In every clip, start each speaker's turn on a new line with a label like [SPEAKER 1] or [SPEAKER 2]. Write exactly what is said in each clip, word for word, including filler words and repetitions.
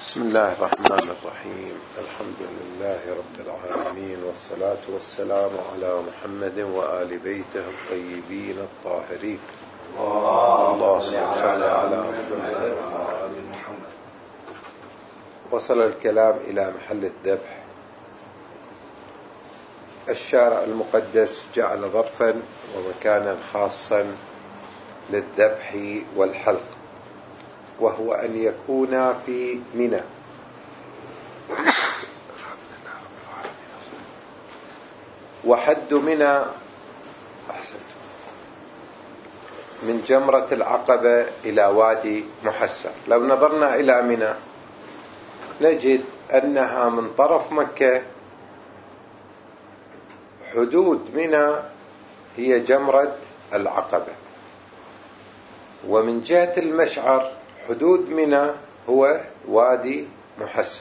[SPEAKER 1] بسم الله الرحمن الرحيم. الحمد لله رب العالمين، والصلاة والسلام على محمد وآل بيته الطيبين الطاهرين. اللهم صل على محمد وآل محمد. وصل الكلام إلى محل الذبح. الشارع المقدس جعل ظرفا ومكانا خاصا للذبح والحلق، وهو أن يكون في منى. وحد منى أحسن من جمرة العقبة إلى وادي محسر. لو نظرنا إلى منى نجد أنها من طرف مكة، حدود منى هي جمرة العقبة، ومن جهة المشعر حدود منى هو وادي محسر.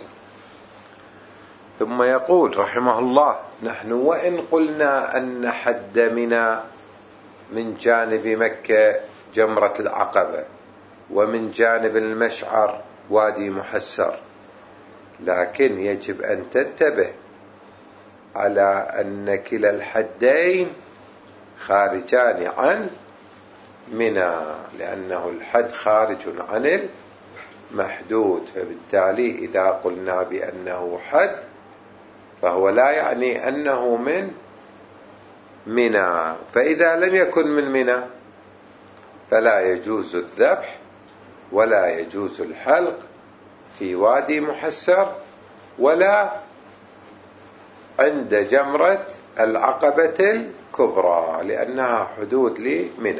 [SPEAKER 1] ثم يقول رحمه الله: نحن وإن قلنا أن حد منى من جانب مكة جمرة العقبة، ومن جانب المشعر وادي محسر، لكن يجب أن تنتبه على أن كلا الحدين خارجان عن منى، لأنه الحد خارج عن المحدود. فبالتالي إذا قلنا بأنه حد فهو لا يعني أنه من منى. فإذا لم يكن من منى فلا يجوز الذبح ولا يجوز الحلق في وادي محسر ولا عند جمرة العقبة الكبرى، لأنها حدود لمنى.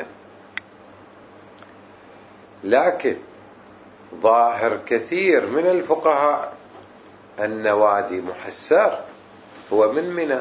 [SPEAKER 1] لكن ظاهر كثير من الفقهاء أن وادي محسر هو من منى.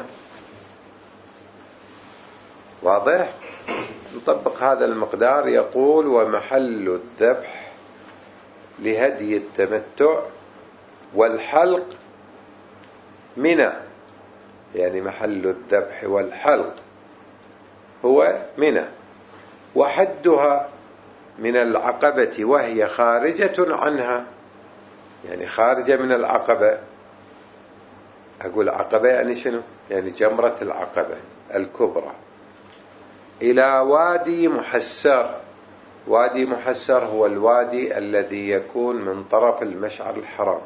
[SPEAKER 1] واضح؟ نطبق هذا المقدار. يقول: ومحل الذبح لهدي التمتع والحلق منى، يعني محل الذبح والحلق هو منى، وحدها من العقبة وهي خارجة عنها، يعني خارجة من العقبة. أقول عقبة يعني شنو؟ يعني جمرة العقبة الكبرى، إلى وادي محسر. وادي محسر هو الوادي الذي يكون من طرف المشعر الحرام،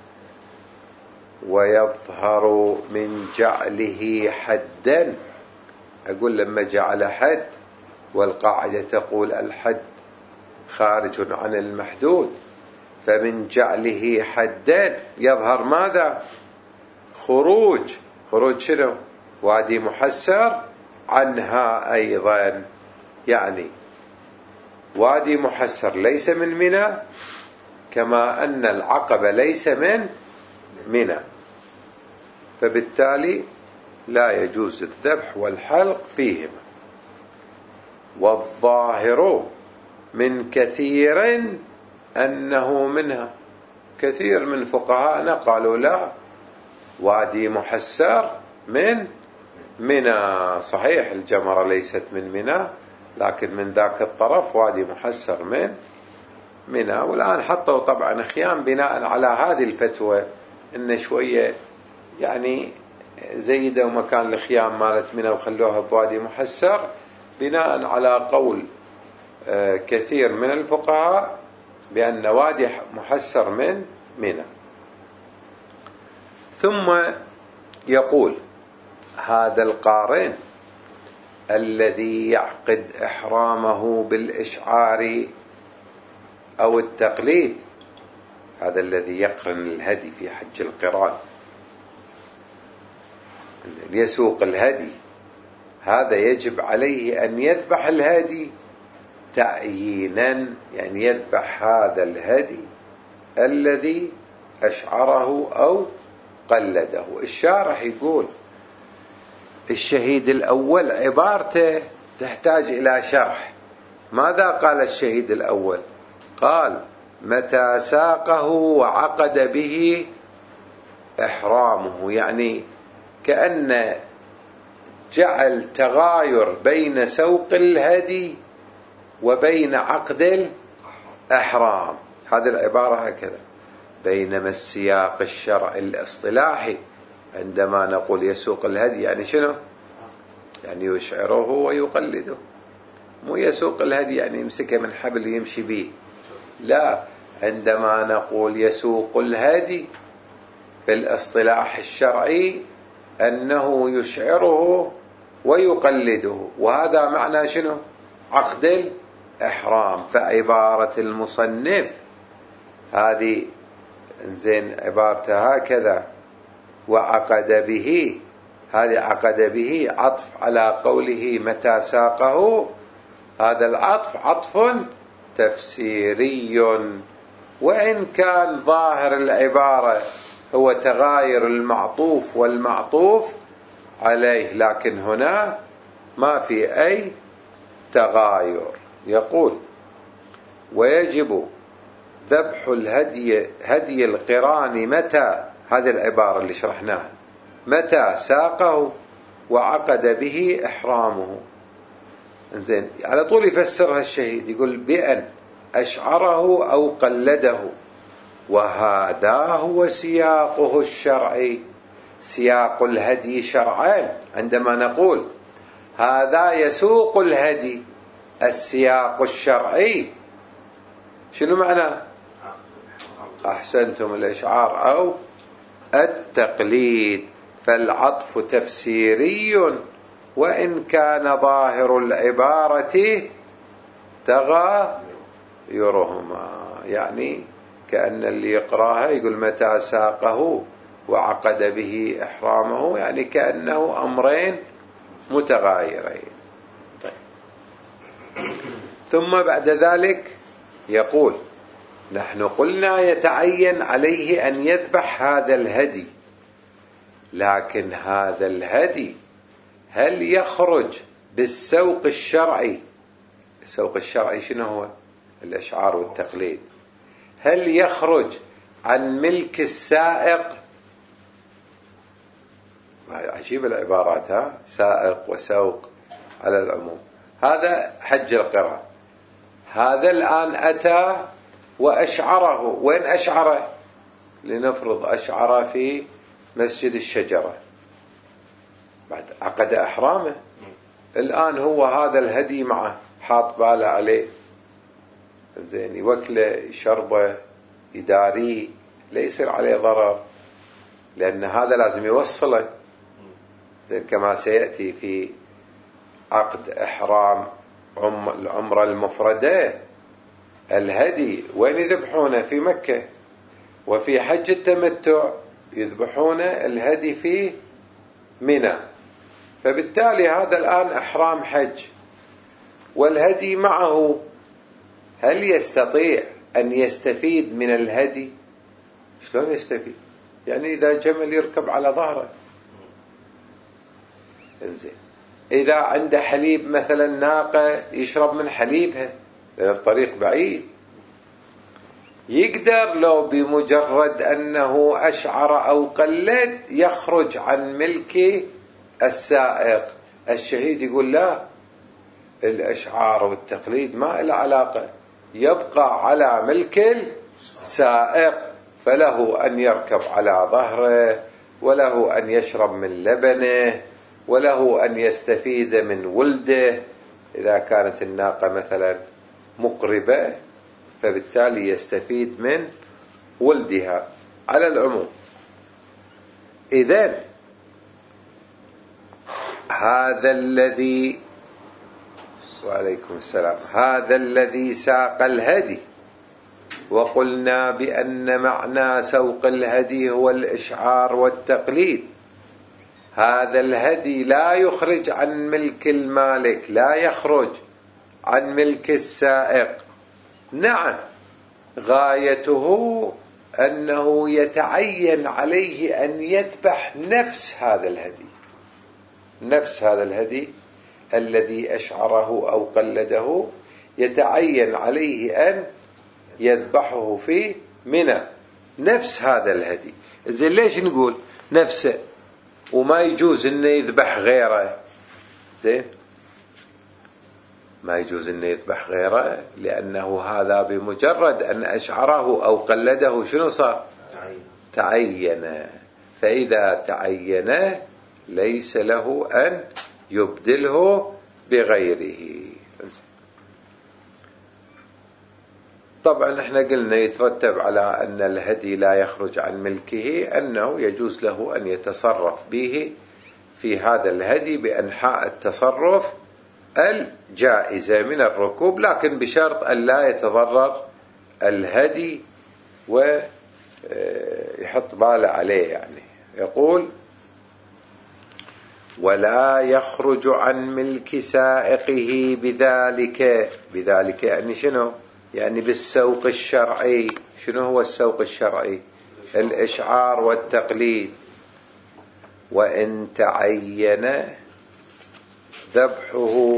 [SPEAKER 1] ويظهر من جعله حدا. أقول لما جعل حد، والقاعدة تقول الحد خارج عن المحدود، فمن جعله حدا يظهر ماذا؟ خروج خروج شنو؟ وادي محسر عنها أيضا. يعني وادي محسر ليس من منى، كما أن العقبة ليس من منى، فبالتالي لا يجوز الذبح والحلق فيهما. والظاهر من كثير أنه منها. كثير من فقهاءنا قالوا لا، وادي محسر من منى. صحيح الجمرة ليست من منى، لكن من ذاك الطرف وادي محسر من منى. والآن حطوا طبعا خيام بناء على هذه الفتوى، إن شوية يعني زيدوا مكان الخيام مالت منى وخلوها بوادي محسر، بناء على قول كثير من الفقهاء بأن وادي محسر من منى. ثم يقول: هذا القارن الذي يعقد إحرامه بالإشعار أو التقليد، هذا الذي يقرن الهدي في حج القران، يسوق الهدي، هذا يجب عليه أن يذبح الهدي تعيينا، يعني يذبح هذا الهدي الذي أشعره أو قلده. الشارح يقول الشهيد الأول عبارته تحتاج إلى شرح. ماذا قال الشهيد الأول؟ قال: متى ساقه وعقد به إحرامه، يعني كأن جعل تغاير بين سوق الهدي وبين عقد الإحرام. هذه العبارة هكذا. بينما السياق الشرعي الاصطلاحي عندما نقول يسوق الهدي يعني شنو؟ يعني يشعره ويقلده، مو يسوق الهدي يعني يمسكه من حبل يمشي به، لا، عندما نقول يسوق الهدي في الاصطلاح الشرعي أنه يشعره ويقلده، وهذا معنى شنو؟ عقد الإحرام. فعبارة المصنف هذه زين عبارته هكذا وعقد به، هذه عقد به عطف على قوله متى ساقه، هذا العطف عطف تفسيري، وإن كان ظاهر العبارة هو تغاير المعطوف والمعطوف عليه، لكن هنا ما في أي تغاير. يقول ويجب ذبح الهدي هدي القران متى، هذه العبارة اللي شرحناها، متى ساقه وعقد به إحرامه. زين، على طول يفسرها الشهيد، يقول بأن أشعره أو قلده، وهذا هو سياقه الشرعي. سياق الهدي شرعا عندما نقول هذا يسوق الهدي، السياق الشرعي شنو معنى؟ أحسنتم، الإشعار أو التقليد. فالعطف تفسيري وإن كان ظاهر العبارة تغايرهما، يعني كأن اللي يقراها يقول متى ساقه وعقد به إحرامه، يعني كأنه أمرين متغايرين. طيب. ثم بعد ذلك يقول نحن قلنا يتعين عليه أن يذبح هذا الهدي، لكن هذا الهدي هل يخرج بالسوق الشرعي؟ السوق الشرعي شنو هو؟ الإشعار والتقليد. هل يخرج عن ملك السائق؟ عجيب العبارات، ها، سائق وسوق على العموم. هذا حج القران، هذا الآن أتى وأشعره، وين أشعره؟ لنفرض أشعر في مسجد الشجرة، بعد عقد إحرامه، الآن هو هذا الهدي معه، حاط باله عليه، زين، يوكله يشربه يداريه، لا يصير عليه ضرر، لأن هذا لازم يوصله، زين، كما سيأتي في عقد إحرام العمرة المفردة. الهدي وين يذبحونه؟ في مكة. وفي حج التمتع يذبحون الهدي في منى. فبالتالي هذا الآن إحرام حج والهدي معه، هل يستطيع أن يستفيد من الهدي؟ شلون يستفيد؟ يعني إذا جمل يركب على ظهره، انزين، إذا عنده حليب مثلا ناقة يشرب من حليبها لأن الطريق بعيد، يقدر لو بمجرد أنه أشعر أو قلد يخرج عن ملك السائق. الشهيد يقول لا، الإشعار والتقليد ما له علاقة، يبقى على ملك السائق، فله أن يركب على ظهره، وله أن يشرب من لبنه، وله أن يستفيد من ولده إذا كانت الناقة مثلا مقربة، فبالتالي يستفيد من ولدها على العموم. إذن هذا الذي وعليكم السلام هذا الذي ساق الهدي، وقلنا بأن معنى سوق الهدي هو الإشعار والتقليد، هذا الهدي لا يخرج عن ملك المالك، لا يخرج عن ملك السائق. نعم، غايته أنه يتعين عليه أن يذبح نفس هذا الهدي، نفس هذا الهدي الذي أشعره أو قلده، يتعين عليه أن يذبحه في منى، نفس هذا الهدي. زين، ليش نقول نفسه وما يجوز أنه يذبح غيره؟ زين، ما يجوز أنه يذبح غيره لأنه هذا بمجرد أن أشعره أو قلده شنو صار؟ تعين، فإذا تعين ليس له أن يبدله بغيره. طبعا احنا قلنا يترتب على أن الهدي لا يخرج عن ملكه أنه يجوز له أن يتصرف به في هذا الهدي بأنحاء التصرف الجائزة من الركوب، لكن بشرط أن لا يتضرر الهدي ويحط باله عليه. يعني يقول ولا يخرج عن ملك سائقه بذلك. بذلك يعني شنو؟ يعني بالسوق الشرعي. شنو هو السوق الشرعي؟ الإشعار والتقليد. وإن تعين ذبحه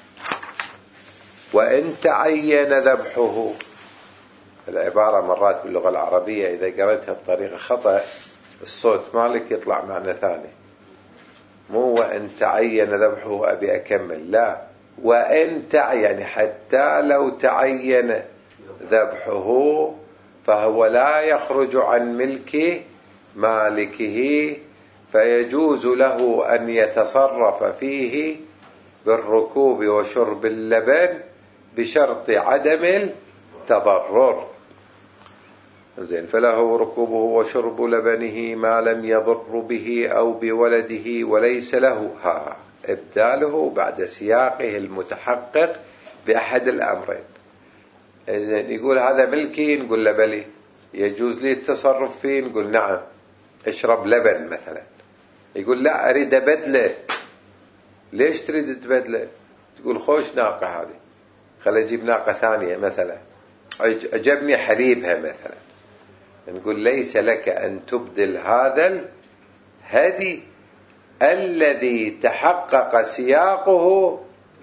[SPEAKER 1] وإن تعين ذبحه. العبارة مرات باللغة العربية إذا قرأتها بطريقة خطأ الصوت مالك يطلع معنى ثاني، مو وإن تعين ذبحه أبي أكمل، لا، وإن تعين يعني حتى لو تعين ذبحه فهو لا يخرج عن ملك مالكه، فيجوز له أن يتصرف فيه بالركوب وشرب اللبن بشرط عدم التضرر. زين، فله ركوبه وشرب لبنه ما لم يضر به أو بولده، وليس له ها إبداله بعد سياقه المتحقق بأحد الأمرين. يقول هذا ملكي، نقول له بلي. يجوز لي التصرف فيه، نقول نعم. اشرب لبن مثلا. يقول لا أريد أبدله. ليش تريد تبدله؟ تقول خوش ناقة هذه، خل أجيب ناقة ثانية مثلا، عجبني حليبها مثلا. نقول ليس لك أن تبدل هذا الهدي الذي تحقق سياقه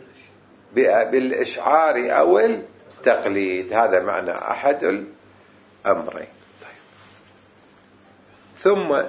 [SPEAKER 1] بالإشعار أو التقليد. هذا معنى أحد الأمرين. طيب. ثم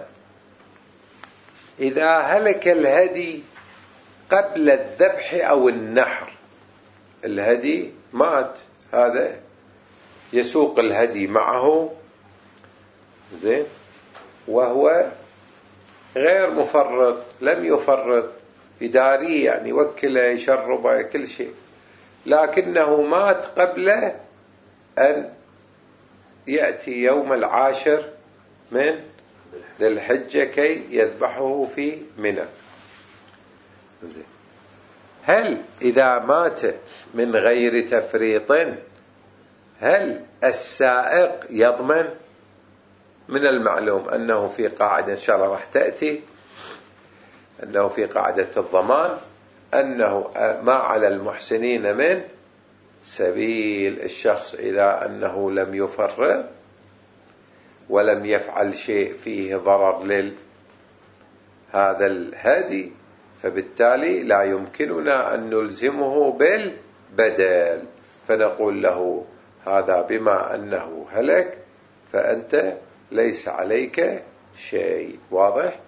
[SPEAKER 1] إذا هلك الهدي قبل الذبح أو النحر، الهدي مات، هذا يسوق الهدي معه، زين، وهو غير مفرط، لم يفرط، يداريه يعني يوكله يشربه كل شيء، لكنه مات قبل أن يأتي يوم العاشر من ذي الحجة كي يذبحه في منى. زين، هل إذا مات من غير تفريط هل السائق يضمن؟ من المعلوم أنه في قاعدة إن شاء الله راح تأتي، أنه في قاعدة الضمان أنه ما على المحسنين من سبيل. الشخص إذا أنه لم يفرط ولم يفعل شيء فيه ضرر لهذا الهدي، فبالتالي لا يمكننا أن نلزمه بالبدل، فنقول له هذا بما أنه هلك فأنت ليس عليك شيء. واضح؟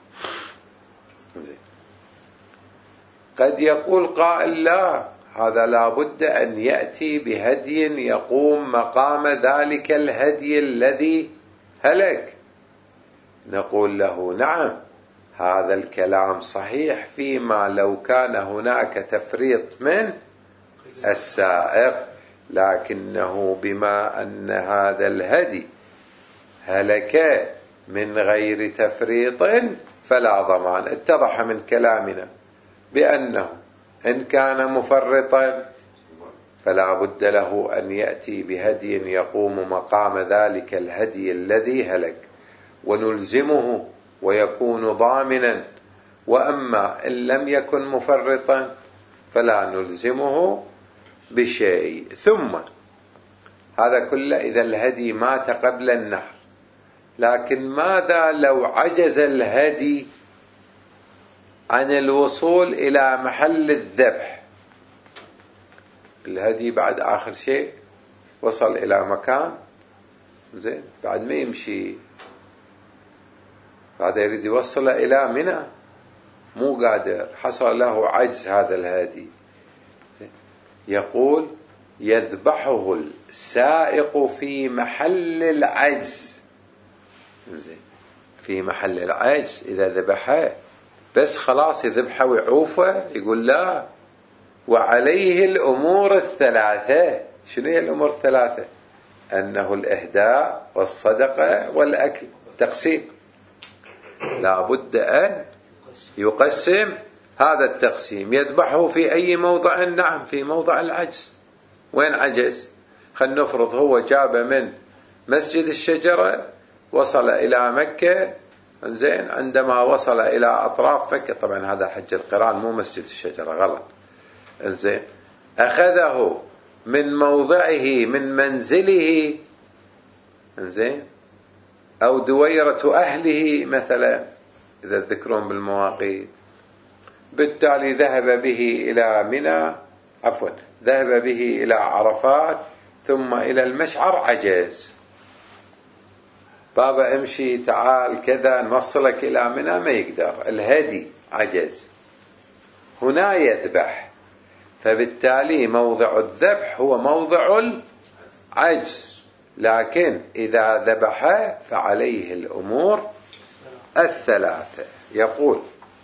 [SPEAKER 1] قد يقول قائل لا، هذا لا بد أن يأتي بهدي يقوم مقام ذلك الهدي الذي هلك. نقول له نعم، هذا الكلام صحيح فيما لو كان هناك تفريط من السائق، لكنه بما أن هذا الهدي هلك من غير تفريط فلا ضمان. اتضح من كلامنا بأنه إن كان مفرطا فلا بد له أن يأتي بهدي يقوم مقام ذلك الهدي الذي هلك ونلزمه ويكون ضامنا، وأما إن لم يكن مفرطا فلا نلزمه بشيء. ثم هذا كله إذا الهدي مات قبل النحر، لكن ماذا لو عجز الهدي عن الوصول إلى محل الذبح؟ الهدي بعد آخر شيء وصل إلى مكان، زين، بعد ما يمشي بعد يريد يوصل إلى منى، مو قادر، حصل له عجز هذا الهادي. يقول يذبحه السائق في محل العجز زين في محل العجز إذا ذبحه بس خلاص يذبحه ويعوفه، يقول لا، وعليه الأمور الثلاثة. شنو هي الأمور الثلاثة؟ أنه الإهداء والصدقة والأكل، تقسيم، لا بد أن يقسم هذا التقسيم. يذبحه في أي موضع؟ نعم في موضع العجز. وين عجز؟ خلينا نفرض هو جاب من مسجد الشجرة وصل إلى مكة، زين عندما وصل إلى أطراف مكة، طبعا هذا حج القران مو مسجد الشجرة، غلط، زين أخذه من موضعه من منزله، زين أو دويرة أهله مثلا إذا تذكرون بالمواقيت، بالتالي ذهب به إلى منى، عفوا ذهب به إلى عرفات ثم إلى المشعر، عجز، بابا امشي تعال كذا نوصلك إلى منى، ما يقدر، الهدي عجز، هنا يذبح، فبالتالي موضع الذبح هو موضع العجز. لكن إذا ذبح فعليه الأمور الثلاثة. يقول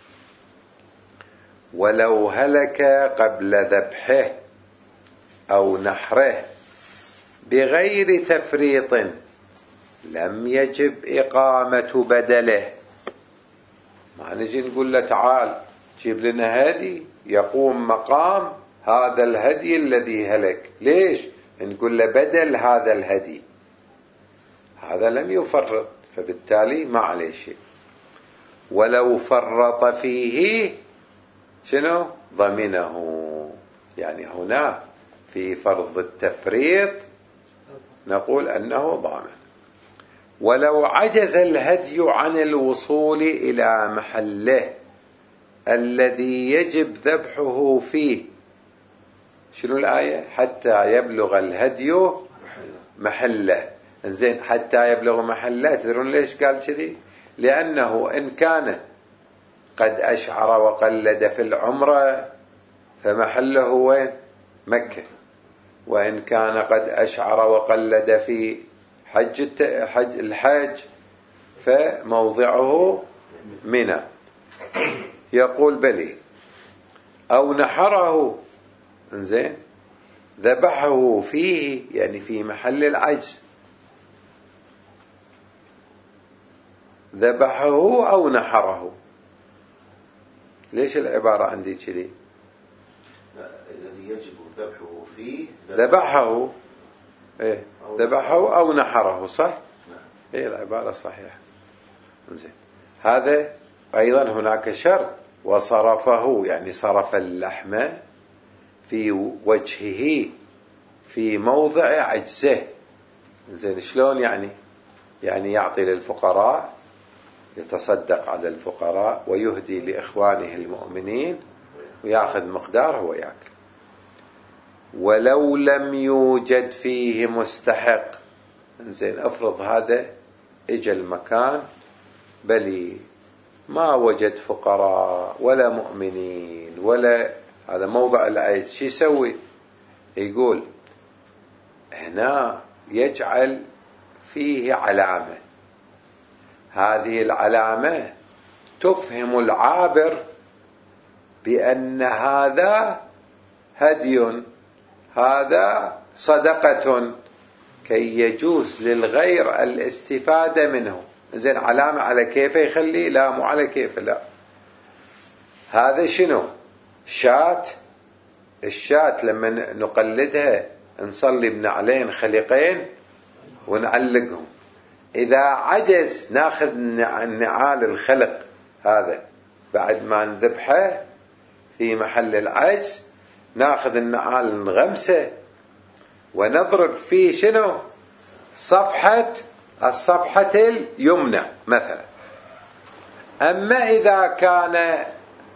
[SPEAKER 1] ولو هلك قبل ذبحه أو نحره بغير تفريط لم يجب إقامة بدله. ما نجي نقول له تعال جيب لنا هدي يقوم مقام هذا الهدي الذي هلك، ليش؟ نقول له بدل هذا الهدي، هذا لم يفرط، فبالتالي ما عليه شيء. ولو فرط فيه شنو؟ ضمنه. يعني هنا في فرض التفريط نقول أنه ضامن. ولو عجز الهدي عن الوصول إلى محله الذي يجب ذبحه فيه، شنو الآية؟ حتى يبلغ الهدي محله. زين حتى يبلغ محله، تدرون ليش قال كذي؟ لأنه إن كان قد أشعر وقلد في العمرة فمحله وين؟ مكة. وإن كان قد أشعر وقلد في حج حج الحج فموضعه منى. يقول بلي أو نحره، زين ذبحه فيه، يعني في محل العجز، ذبحه أو نحره. ليش العبارة عندي كذي؟
[SPEAKER 2] الذي يجب ذبحه فيه
[SPEAKER 1] ذبحه، إيه ذبحه أو نحره، صح؟ إيه العبارة صحيحة. زين هذا أيضا هناك شرط، وصرفه يعني صرف اللحم في وجهه في موضع عجزه. زين شلون يعني؟ يعني يعطي للفقراء، يتصدق على الفقراء ويهدي لإخوانه المؤمنين ويأخذ مقداره ويأكل. ولو لم يوجد فيه مستحق، زين افرض هذا اجى المكان بلي ما وجد فقراء ولا مؤمنين ولا هذا موضع العيش، شو يسوي؟ يقول هنا يجعل فيه علامة، هذه العلامة تفهم العابر بأن هذا هدي، هذا صدقة، كي يجوز للغير الاستفادة منه. زين علامة على كيفه يخلي؟ لا مو على كيفه، لا، هذا شنو؟ شات. الشات لما نقلدها نصلي بنعلين خليقين ونعلقهم، إذا عجز ناخذ النعال الخلق هذا بعد ما نذبحه في محل العجز، ناخذ النعال نغمسه ونضرب فيه شنو؟ صفحة الصفحة اليمنى مثلا. أما إذا كان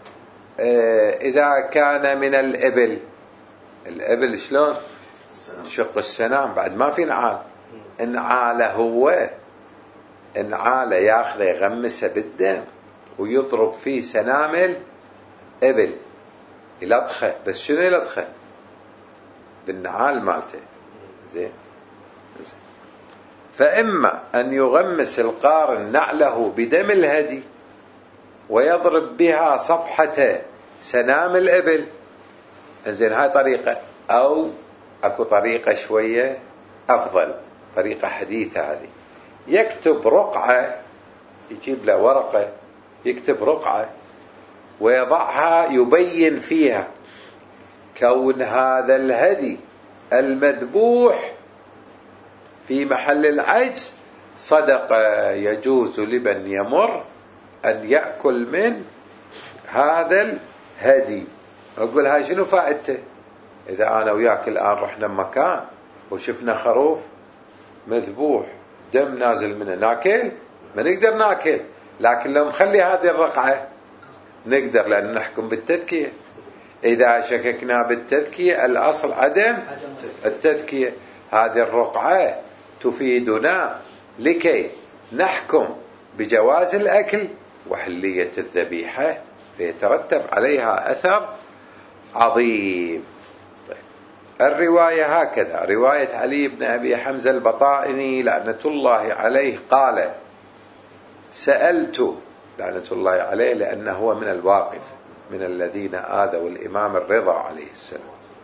[SPEAKER 1] إذا كان من الإبل، الإبل شلون؟ شق السنام، بعد ما في نعال، النعال هو النعال ياخذه يغمسه بالدم ويضرب فيه سنامل إبل يلطخه، بس شنو يلطخه؟ بالنعال مالته. زين فإما أن يغمس القارن نعله بدم الهدي ويضرب بها صفحة سنام الإبل، انزين هاي طريقة، أو أكو طريقة شوية أفضل، طريقة حديثة هذه، يكتب رقعة، يجيب له ورقة يكتب رقعة ويضعها يبين فيها كون هذا الهدي المذبوح في محل العجز صدقة يجوز لمن يمر أن يأكل من هذا الهدي. أقول هاي شنو فائدته؟ إذا أنا وياك الآن رحنا مكان وشفنا خروف مذبوح دم نازل منه، ناكل؟ ما نقدر ناكل، لكن لو نخلي هذه الرقعة نقدر، لأن نحكم بالتذكية. إذا شككنا بالتذكية الأصل عدم التذكية. هذه الرقعة تفيدنا لكي نحكم بجواز الأكل وحلية الذبيحة، فيترتب عليها أثر عظيم. طيب. الرواية هكذا، رواية علي بن أبي حمزة البطائني لعنة الله عليه قال: سألت، لعنة الله عليه لأنه هو من الواقف، من الذين آذوا الإمام الرضا عليه السلام،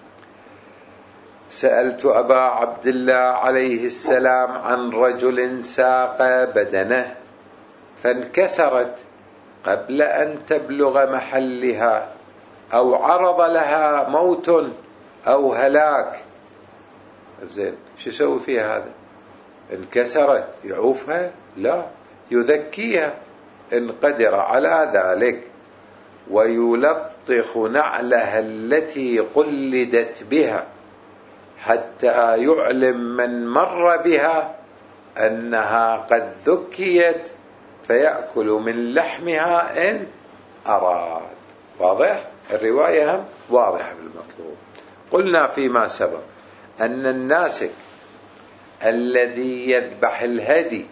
[SPEAKER 1] سألت أبا عبد الله عليه السلام عن رجل ساق بدنه فانكسرت قبل أن تبلغ محلها، أو عرض لها موت أو هلاك. زين، شو يسوي فيها هذا؟ انكسرت يعوفها؟ لا، يذكيها إن قدر على ذلك، ويلطخ نعلها التي قلدت بها حتى يعلم من مر بها أنها قد ذكيت، فيأكل من لحمها إن أراد. واضح؟ الرواية هم واضحة بالمطلوب. قلنا فيما سبق أن الناسك الذي يذبح الهدي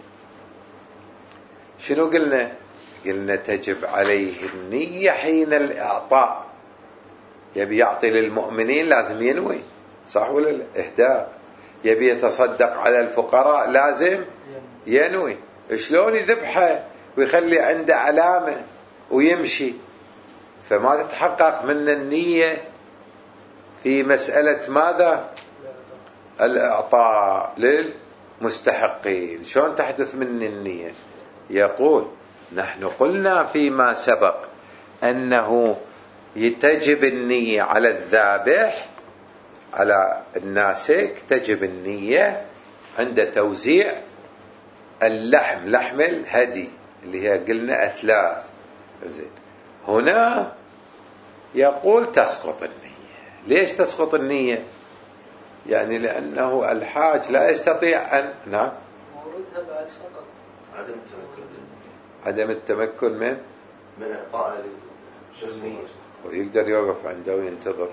[SPEAKER 1] شنو قلنا؟ قلنا تجب عليه النية حين الإعطاء، يبي يعطي للمؤمنين لازم ينوي، صح ولا لا؟ إهداء. يبي يتصدق على الفقراء لازم ينوي. شلون يذبحه ويخلي عنده علامة ويمشي؟ فما تتحقق من النية في مسألة ماذا؟ الإعطاء للمستحقين. شلون تحدث من النية؟ يقول: نحن قلنا فيما سبق أنه تجب النية على الذابح، على الناسك تجب النية عند توزيع اللحم، لحم الهدي اللي هي قلنا أثلاث. زين، هنا يقول تسقط النية. ليش تسقط النية؟ يعني لأنه الحاج لا يستطيع أن نعم
[SPEAKER 2] موردها بعد سقط، عدم التمكن
[SPEAKER 1] عدم التمكن من
[SPEAKER 2] من إعطاء النية،
[SPEAKER 1] ويقدر يوقف عنده وينتظر.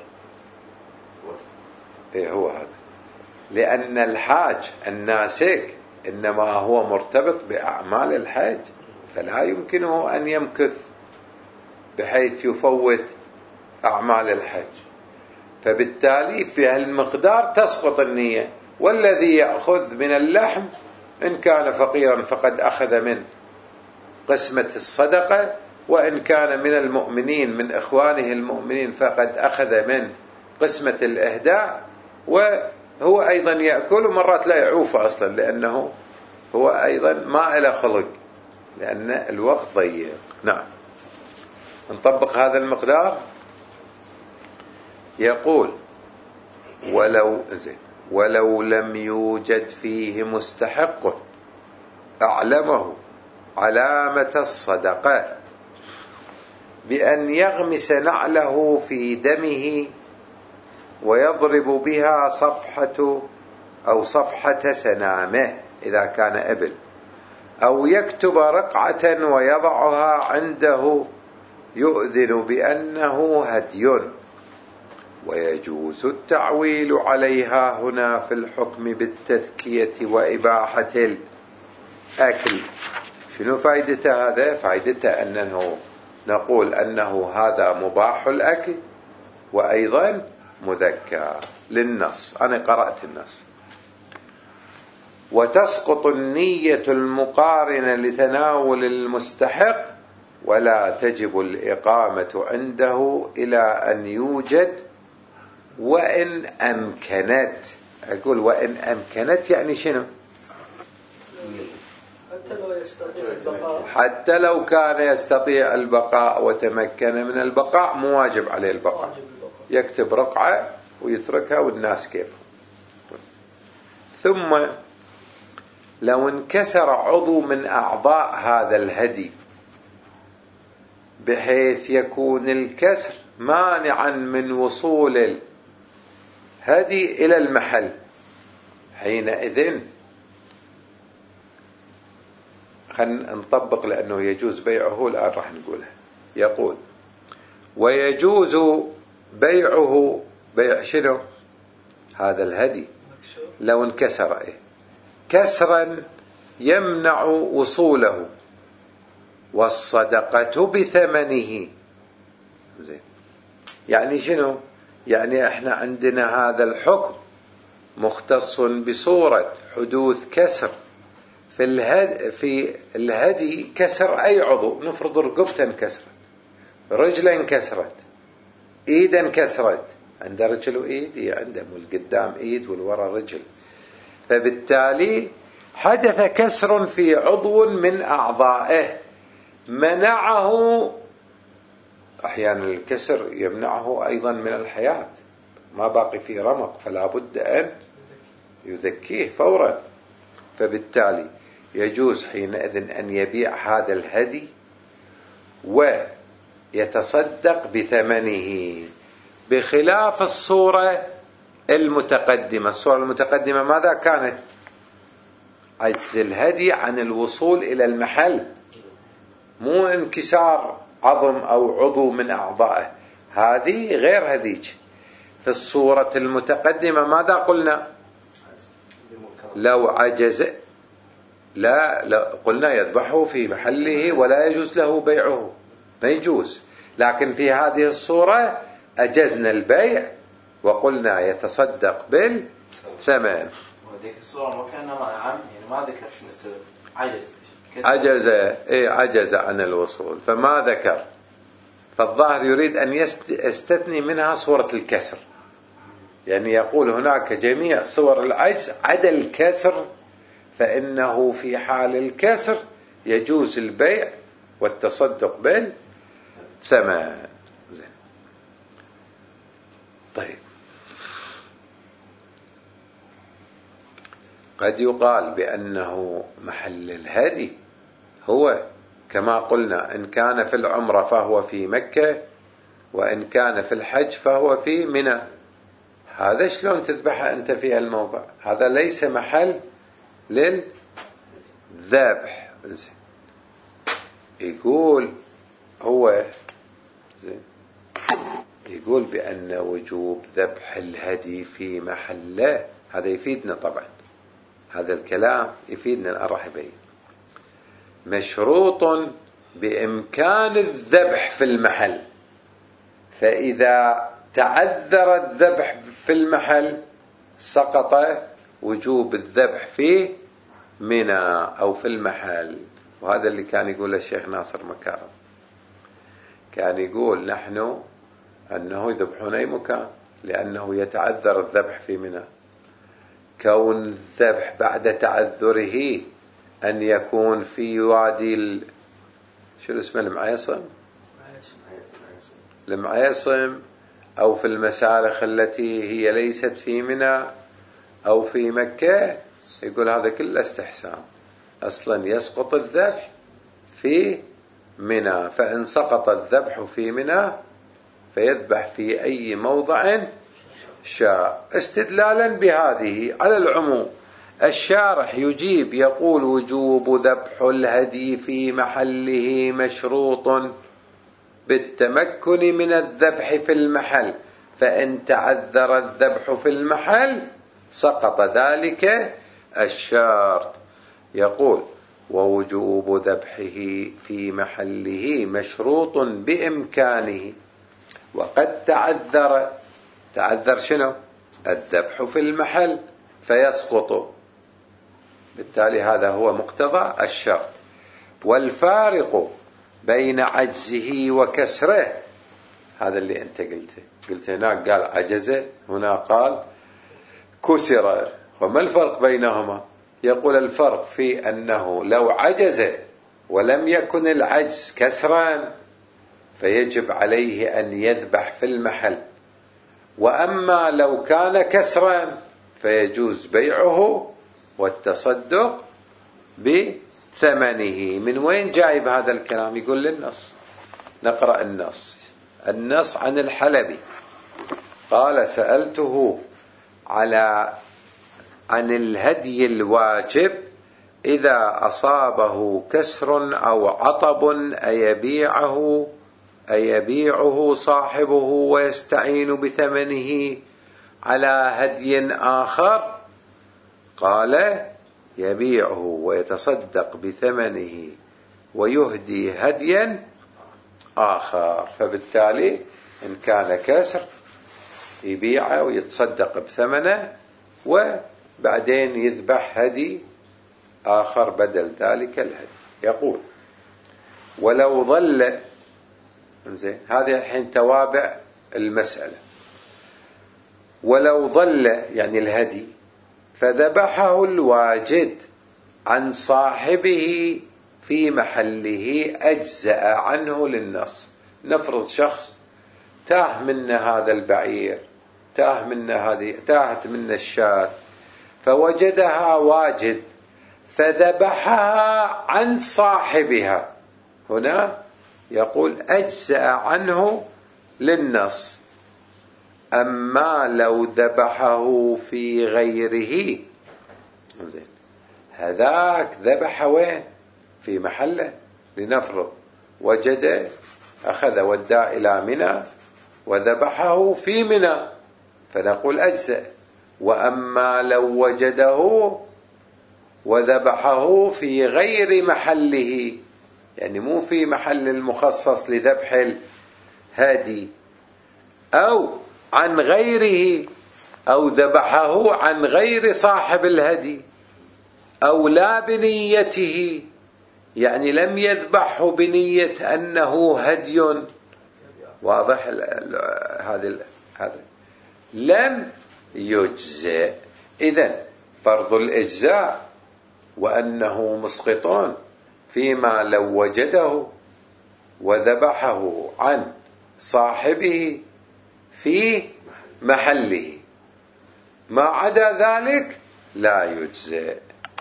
[SPEAKER 1] إيه هو هذا، لأن الحاج الناسك إنما هو مرتبط بأعمال الحج، فلا يمكنه أن يمكث بحيث يفوت أعمال الحج، فبالتالي في هالمقدار تسقط النية. والذي يأخذ من اللحم إن كان فقيرا فقد أخذ من قسمة الصدقة، وإن كان من المؤمنين من إخوانه المؤمنين فقد أخذ من قسمة الإهداء، وهو أيضا يأكل، ومرات لا يعوف أصلا لأنه هو أيضا ما إلى خلق، لأن الوقت ضيق. نعم، نطبق هذا المقدار. يقول: ولو زين ولو لم يوجد فيه مستحق أعلمه علامة الصدقة بأن يغمس نعله في دمه ويضرب بها صفحة أو صفحة سنامه إذا كان إبل، أو يكتب رقعة ويضعها عنده يؤذن بأنه هدي، ويجوز التعويل عليها هنا في الحكم بالتذكية وإباحة الأكل. شنو فائدته هذا؟ فائدته أنه نقول أنه هذا مباح الأكل وأيضا مذكى للنص. أنا قرأت النص. وتسقط النية المقارنة لتناول المستحق، ولا تجب الإقامة عنده إلى أن يوجد وإن أمكنت. أقول وإن أمكنت يعني شنو؟
[SPEAKER 3] حتى لو يستطيع البقاء،
[SPEAKER 1] حتى لو كان يستطيع البقاء وتمكن من البقاء مو واجب عليه البقاء، يكتب رقعة ويتركها والناس كيف. ثم لو انكسر عضو من أعضاء هذا الهدي بحيث يكون الكسر مانعا من وصول الهدي إلى المحل، حينئذ خلينا نطبق لأنه يجوز بيعه الآن راح نقولها. يقول ويجوز بيعه، بيع شنو؟ هذا الهدي لو انكسر إيه؟ كسرا يمنع وصوله، والصدقة بثمنه. زين، يعني شنو؟ يعني احنا عندنا هذا الحكم مختص بصورة حدوث كسر في الهدي، في الهدي كسر أي عضو، نفرض رقبته انكسرت، رجله انكسرت، ايده انكسرت، عنده رجل وايد، عنده من القدام ايد والورا رجل، فبالتالي حدث كسر في عضو من أعضائه منعه. أحيانا الكسر يمنعه أيضا من الحياة، ما باقي فيه رمق، فلا بد أن يذكيه فورا. فبالتالي يجوز حينئذ أن يبيع هذا الهدي ويتصدق بثمنه، بخلاف الصورة المتقدمة. الصورة المتقدمة ماذا كانت؟ عجز الهدي عن الوصول إلى المحل، مو انكسار عظم أو عضو من أعضائه، هذه غير هذيك. في الصورة المتقدمة ماذا قلنا؟ لو عجز لا, لا قلنا يذبحه في محله ولا يجوز له بيعه، ما يجوز. لكن في هذه الصورة أجزنا البيع وقلنا يتصدق بالثمن.
[SPEAKER 2] وذيك الصورة ما كان عام، يعني ما ذكر شنو السبب، عجز
[SPEAKER 1] عجز إيه عجز عن الوصول فما ذكر، فالظاهر يريد أن يستثني منها صورة الكسر، يعني يقول هناك جميع صور العجز عدا الكسر، فإنه في حال الكسر يجوز البيع والتصدق بالثمن. زين. طيب، قد يقال بأنه محل الهدي هو كما قلنا، إن كان في العمرة فهو في مكة، وإن كان في الحج فهو في منى. هذا شلون تذبحه أنت في الموضع؟ هذا ليس محل للذبح. زين. يقول هو زين يقول بأن وجوب ذبح الهدي في محله، هذا يفيدنا طبعا، هذا الكلام يفيدنا الآن راح يبين، مشروط بإمكان الذبح في المحل، فإذا تعذر الذبح في المحل سقط وجوب الذبح في منى أو في المحل. وهذا اللي كان يقول الشيخ ناصر مكارم، كان يقول نحن أنه يذبحون أي مكان لأنه يتعذر الذبح في منى. كون الذبح بعد تعذره أن يكون في وادي ال... شو اسمه المعيصم المعيصم أو في المسالخ التي هي ليست في منى أو في مكة، يقول هذا كله استحسان، أصلا يسقط الذبح في منى، فإن سقط الذبح في منى فيذبح في أي موضع شاء، استدلالا بهذه على العموم. الشارح يجيب يقول وجوب ذبح الهدي في محله مشروط بالتمكن من الذبح في المحل، فإن تعذر الذبح في المحل سقط ذلك الشرط. يقول ووجوب ذبحه في محله مشروط بإمكانه، وقد تعذر تعذر شنو؟ الذبح في المحل فيسقط، بالتالي هذا هو مقتضى الشرط. والفارق بين عجزه وكسره هذا اللي أنت قلته، قلت هناك قال عجز، هنا قال كسر، وما الفرق بينهما؟ يقول الفرق في أنه لو عجز ولم يكن العجز كسرا فيجب عليه أن يذبح في المحل، وأما لو كان كسرا فيجوز بيعه والتصدق بثمنه. من وين جايب هذا الكلام؟ يقول للنص، نقرأ النص. النص عن الحلبي قال سألته على عن الهدي الواجب إذا أصابه كسر أو عطب أيبيعه أيبيعه صاحبه ويستعين بثمنه على هدي آخر؟ قال يبيعه ويتصدق بثمنه ويهدي هديا آخر. فبالتالي إن كان كسر يبيعه ويتصدق بثمنه وبعدين يذبح هدي آخر بدل ذلك الهدي. يقول ولو ظل، زين هذه الحين توابع المسألة، ولو ظل يعني الهدي فذبحه الواجد عن صاحبه في محله أجزأ عنه للنص. نفرض شخص تاه منا هذا البعير، تاه منا هذه تاهت منا الشاة، فوجدها واجد فذبحها عن صاحبها، هنا يقول أجزأ عنه للنص. أما لو ذبحه في غيره، هذاك ذبح وين؟ في محله. لنفرض وجد أخذ وداه إلى منى وذبحه في منى فنقول أجزأ. وأما لو وجده وذبحه في غير محله، يعني مو في محل المخصص لذبح الهادي، أو عن غيره، أو ذبحه عن غير صاحب الهدي، أو لا بنيته، يعني لم يذبحه بنية أنه هدي، واضح هذا هذا لم يجزئ. إذن فرض الإجزاء وأنه مسقط فيما لو وجده وذبحه عن صاحبه في محله، ما عدا ذلك لا يجزئ.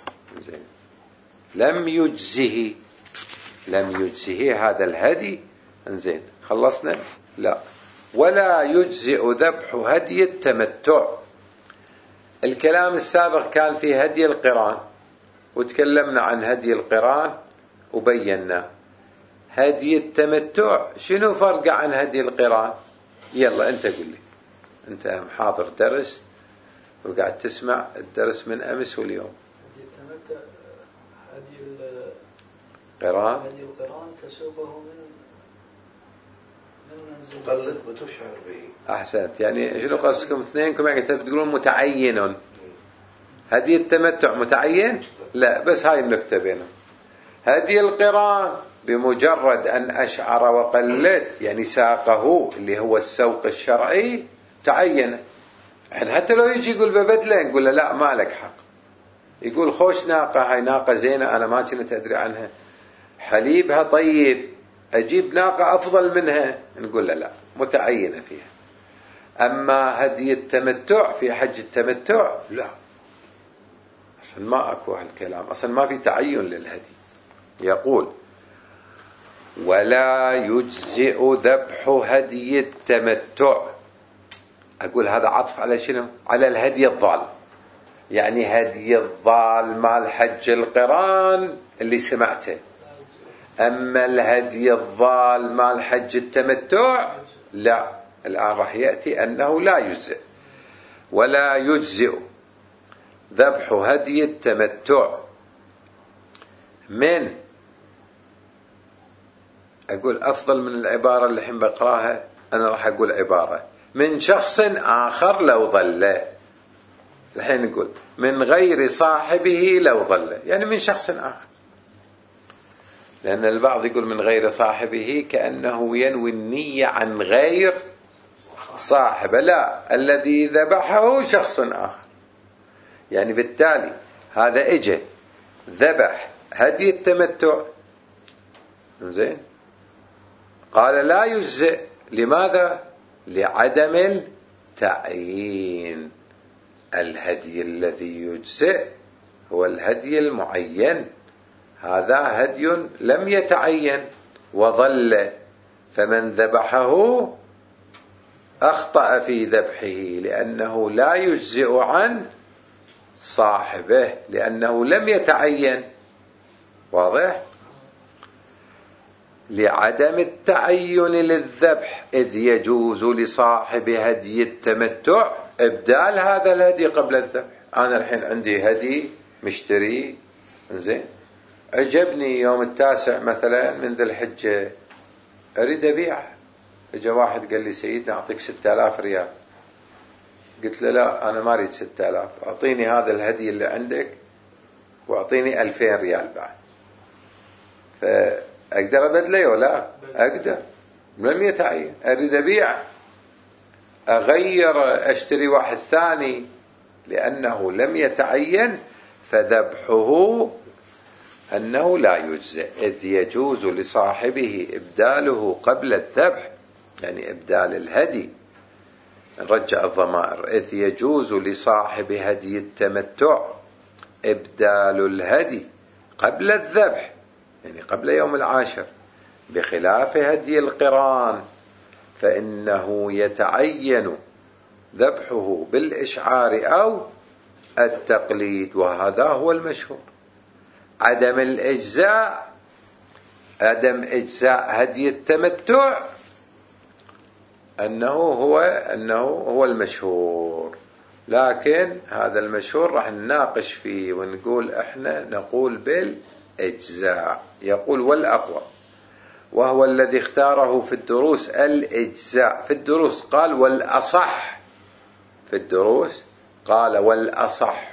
[SPEAKER 1] لم يجزه لم يجزه هذا الهدي. انزين خلصنا. لا، ولا يجزئ ذبح هدي التمتع. الكلام السابق كان في هدي القران، وتكلمنا عن هدي القران وبينا. هدي التمتع شنو فرق عن هدي القران؟ يلا انت قل لي، انت محاضر درس وقاعد تسمع الدرس من امس واليوم.
[SPEAKER 3] هدي التمتع هدي
[SPEAKER 1] القران
[SPEAKER 3] هدي القران تسوقه من من منزل
[SPEAKER 4] قلد وتشعر به.
[SPEAKER 1] احسنت. يعني شنو قصدكم اثنينكم؟ يعني تقولون متعين. هدي التمتع متعين؟ لا، بس هاي النكتة بينهم. هدي القران بمجرد أن أشعر وقلد، يعني ساقه اللي هو السوق الشرعي تعين. يعني حتى لو يجي يقول ببدله نقول له لا ما لك حق. يقول خوش ناقة، هاي ناقة زينة أنا ما كنت أدري عنها، حليبها طيب، أجيب ناقة أفضل منها، نقول له لا متعينة فيها. أما هدي التمتع في حج التمتع لا، أصلا ما أكو هالكلام، أصلا ما في تعين للهدي. يقول ولا يجزئ ذبح هدي التمتع. أقول هذا عطف على شنو؟ على الهدي الضال. يعني هدي الضال مال حج القران اللي سمعته. أما الهدي الضال مال حج التمتع لا، الآن راح يأتي أنه لا يجزئ. ولا يجزئ ذبح هدي التمتع من، أقول أفضل من العبارة اللي الحين بقراها، أنا راح أقول عبارة من شخص آخر لو ظل. الحين نقول من غير صاحبه لو ظل، يعني من شخص آخر. لأن البعض يقول من غير صاحبه كأنه ينوي النية عن غير صاحبه، لا، الذي ذبحه شخص آخر. يعني بالتالي هذا اجى ذبح هدي التمتع، زين، قال لا يجزئ. لماذا؟ لعدم التعيين. الهدي الذي يجزئ هو الهدي المعين، هذا هدي لم يتعين وظل، فمن ذبحه أخطأ في ذبحه لأنه لا يجزئ عن صاحبه لأنه لم يتعين. واضح؟ لعدم التعين للذبح، إذ يجوز لصاحب هدي التمتع إبدال هذا الهدي قبل الذبح. أنا الحين عندي هدي مشتري، زين، عجبني يوم التاسع مثلا من ذي الحجة أريد أبيعه، إجا واحد قال لي سيدنا أعطيك ستة آلاف ريال. قلت له لا، أنا ما أريد ستة آلاف، أعطيني هذا الهدي اللي عندك وأعطيني ألفين ريال بعد. فأقدر أبدله ولا أقدر؟ لم يتعين. أريد أبيع، أغير، أشتري واحد ثاني، لأنه لم يتعين، فذبحه أنه لا يجزئ، إذ يجوز لصاحبه إبداله قبل الذبح، يعني إبدال الهدي. نرجع الضمائر، إذ يجوز لصاحب هدي التمتع إبدال الهدي قبل الذبح، يعني قبل يوم العاشر، بخلاف هدي القران فإنه يتعين ذبحه بالإشعار أو التقليد، وهذا هو المشهور. عدم الإجزاء، عدم إجزاء هدي التمتع أنه هو أنه هو المشهور، لكن هذا المشهور راح نناقش فيه ونقول إحنا نقول بالإجزاء. يقول والأقوى، وهو الذي اختاره في الدروس الإجزاء. في الدروس قال والأصح، في الدروس قال والأصح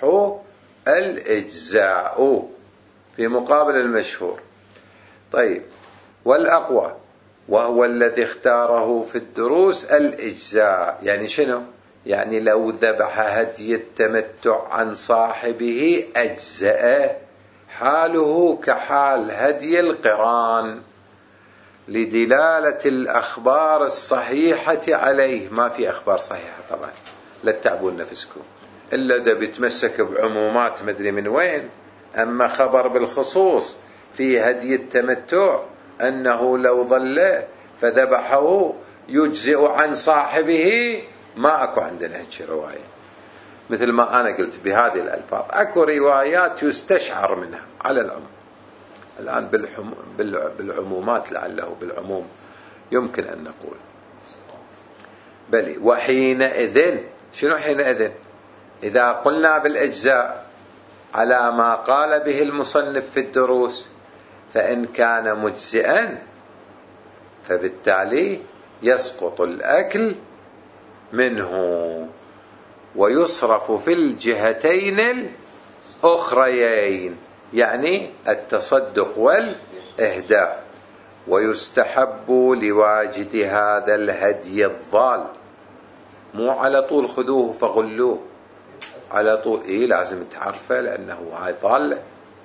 [SPEAKER 1] الإجزاء في مقابل المشهور. طيب، والأقوى وهو الذي اختاره في الدروس الإجزاء، يعني شنو؟ يعني لو ذبح هدي التمتع عن صاحبه أجزأه، حاله كحال هدي القران، لدلالة الأخبار الصحيحة عليه. ما في أخبار صحيحة طبعا، لا تتعبون نفسكم إلا إذا بيتمسك بعمومات مدري من وين. أما خبر بالخصوص في هدي التمتع أنه لو ظل فذبحه يجزئ عن صاحبه، ما أكو عندنا هيك رواية مثل ما أنا قلت بهذه الألفاظ. أكو روايات يستشعر منها على العموم. الآن بالحم... بالعمومات لعله بالعموم يمكن أن نقول بلي. وحينئذ، شنو حينئذ؟ إذا قلنا بالإجزاء على ما قال به المصنف في الدروس، فإن كان مجزئا فبالتالي يسقط الأكل منه ويصرف في الجهتين الأخريين، يعني التصدق والإهداء. ويستحب لواجد هذا الهدي الضال، مو على طول خذوه فغلوه على طول، إيه لازم تعرفه لأنه هاي ضالة.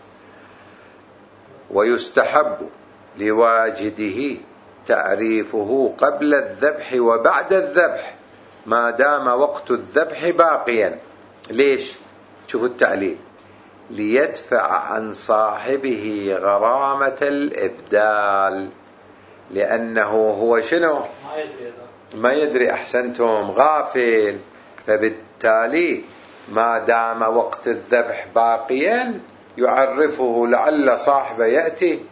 [SPEAKER 1] ويستحب لواجده تعريفه قبل الذبح وبعد الذبح ما دام وقت الذبح باقيا. ليش؟ شوفوا التعليل، ليدفع عن صاحبه غرامة الإبدال، لأنه هو شنو؟
[SPEAKER 3] ما يدري
[SPEAKER 1] ما يدري، أحسنتم، غافل. فبالتالي ما دام وقت الذبح باقيا يعرفه، لعل صاحبه يأتي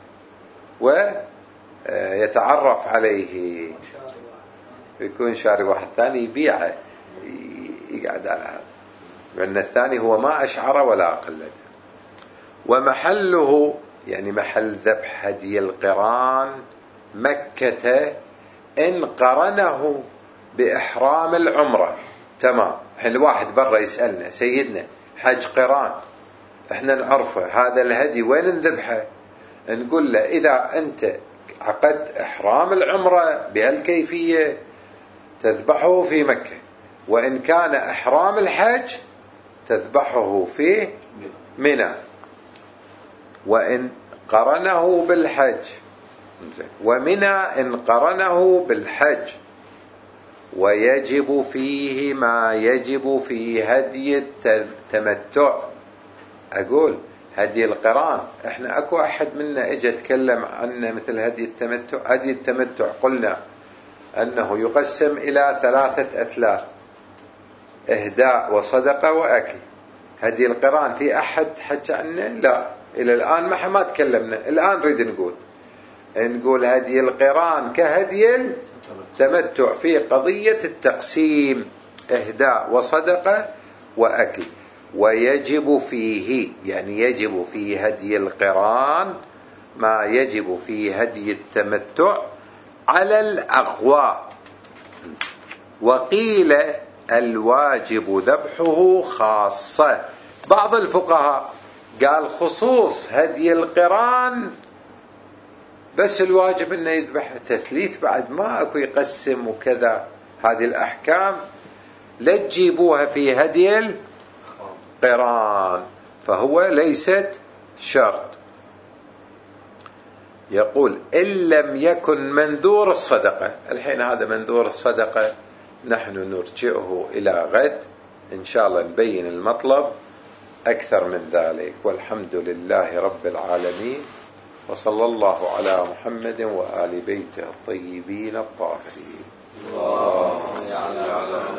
[SPEAKER 1] ويتعرف عليه، يكون شاري واحد ثاني يبيعه يقعد على هذا، لأن الثاني هو ما أشعر ولا قلد. ومحله، يعني محل ذبح هدي القران مكة إن قرنه بإحرام العمرة. تمام. الواحد برا يسألنا سيدنا حج قران احنا نعرفه، هذا الهدي وين نذبحه؟ نقول له إذا أنت عقدت إحرام العمرة بهالكيفية تذبحه في مكة، وإن كان إحرام الحج تذبحه في منى، وإن قرنه بالحج، ومنى إن قرنه بالحج، ويجب فيه ما يجب في هدي التمتع. أقول هدي القران احنا اكو احد منا اجى اتكلم عنه مثل هدي التمتع؟ هدي التمتع قلنا انه يقسم الى ثلاثة اثلاث: اهداء وصدقة واكل. هدي القران في احد حكى عنه؟ لا، الى الان ما ما تكلمنا. الان نريد نقول نقول هدي القران كهدي التمتع في قضية التقسيم: اهداء وصدقة واكل. ويجب فيه، يعني يجب في هدي القران ما يجب في هدي التمتع على الأقوى. وقيل الواجب ذبحه خاصة. بعض الفقهاء قال خصوص هدي القران بس الواجب انه يذبح، تثليث بعد ما اكو يقسم وكذا. هذه الأحكام لا تجيبوها في هدي قران، فهو ليست شرط. يقول إن لم يكن منذور الصدقة. الحين هذا منذور الصدقة نحن نرجعه إلى غد إن شاء الله نبين المطلب أكثر من ذلك. والحمد لله رب العالمين، وصلى الله على محمد وآل بيته الطيبين الطاهرين.
[SPEAKER 2] اللهم صل على